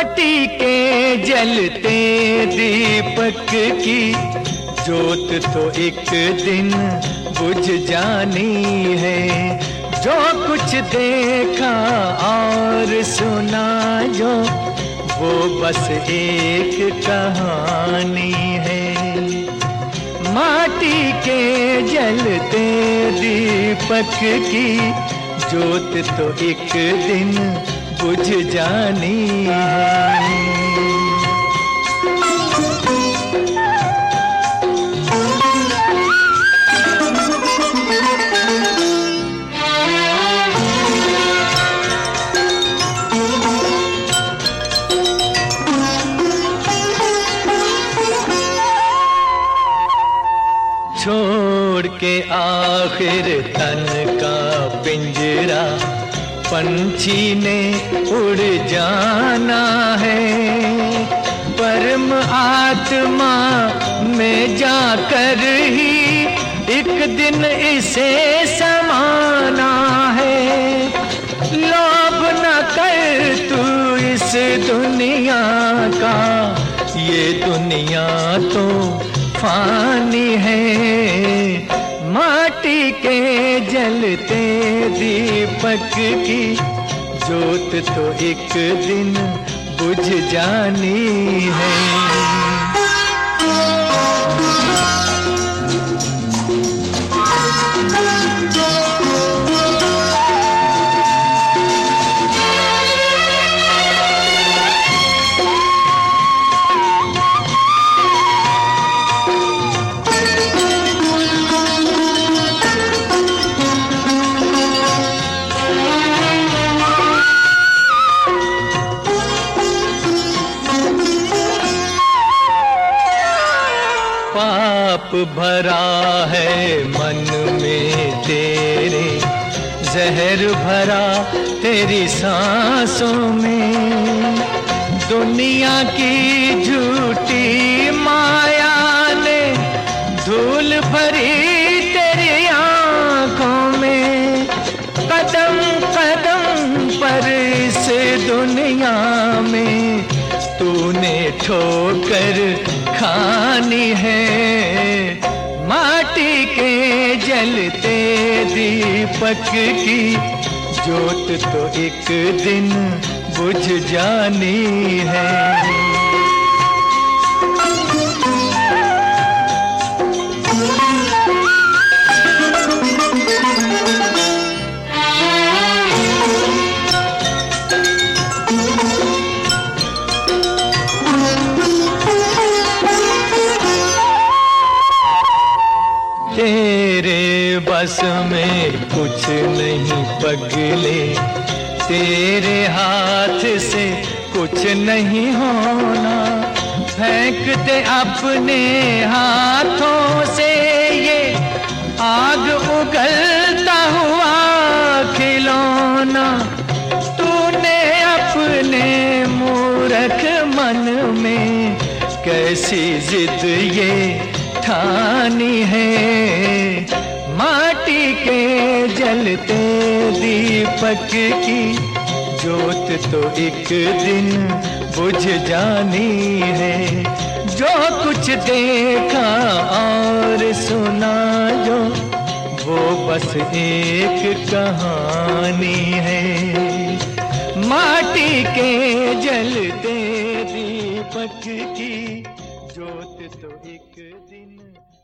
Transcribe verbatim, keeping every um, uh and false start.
माटी के जलते दीपक की जोत तो एक दिन बुझ जानी है। जो कुछ देखा और सुना जो वो बस एक कहानी है। माटी के जलते दीपक की जोत तो एक दिन बुझ जानी है। छोड़ के आखिर तन का पिंजरा पंछी ने उड़ जाना है। परम आत्मा में जाकर ही एक दिन इसे समाना है। लोभ न कर तू इस दुनिया का, ये दुनिया तो फानी है। माटी के जलते दीपक की जोत तो एक दिन बुझ जानी है। पाप भरा है मन में तेरे, जहर भरा तेरी सांसों में। दुनिया की झूठी माया ने धूल भरी तेरी आंखों में। कदम कदम पर इस दुनिया में तूने ठोकर खानी है। माटी के जलते दीपक की जोत तो एक दिन बुझ जानी है। तेरे बस में कुछ नहीं पगले, तेरे हाथ से कुछ नहीं होना। फेंक दे अपने हाथों से ये आग उगलता हुआ खिलौना। तूने अपने मूर्ख मन में कैसी जिद ये ठानी है। माटी के जलते दीपक की जोत तो एक दिन बुझ जानी है। जो कुछ देखा और सुना जो वो बस एक कहानी है। माटी के जलते दीपक की जोत तो एक दिन